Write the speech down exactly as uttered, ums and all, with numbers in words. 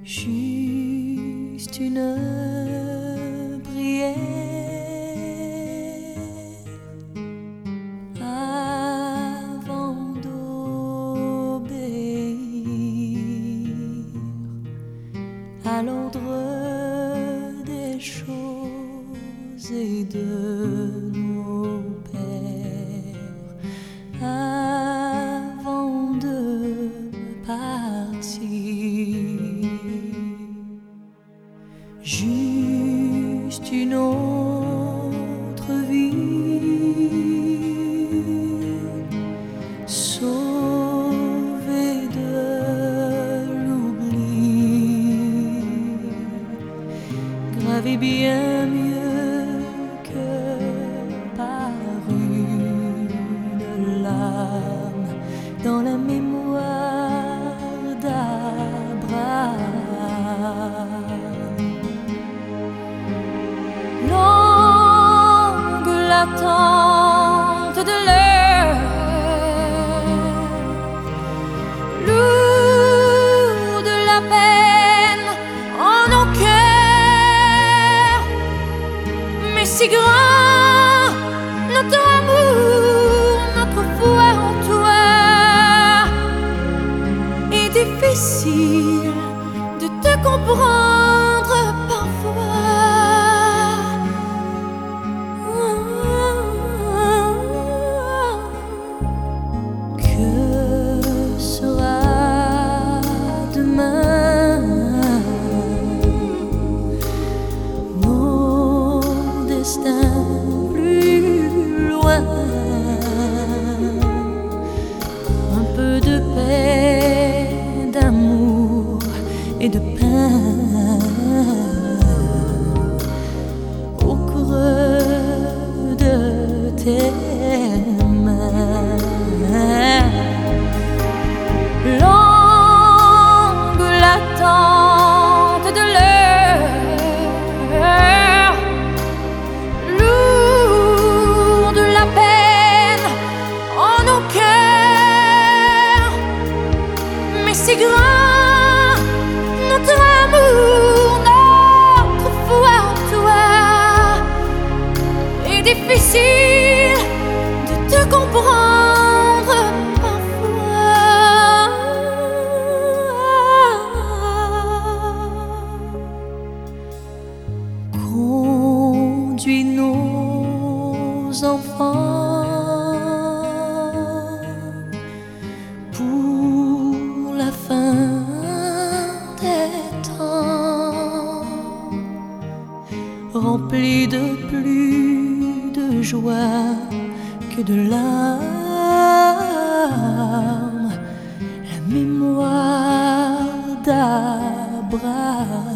Juste une prière avant d'obéir à l'ordre des choses et de nos pères, avant de partir. Juste une autre vie, sauvée de l'oubli, gravée bien mieux que par une lame dans la mémoire d'Abraham. L'attente de l'heure, lourd de la peine en nos cœurs, mais si grand notre amour, notre foi en toi, est difficile de te comprendre parfois. Plus loin, un peu de paix, d'amour et de pain au creux de tes mains. Longue l'attente de l'heure, si grand notre amour, notre foi en toi, est difficile de te comprendre parfois. Conduis nos enfants pour la fin des temps, rempli de plus de joie que de larmes, la mémoire d'Abraham.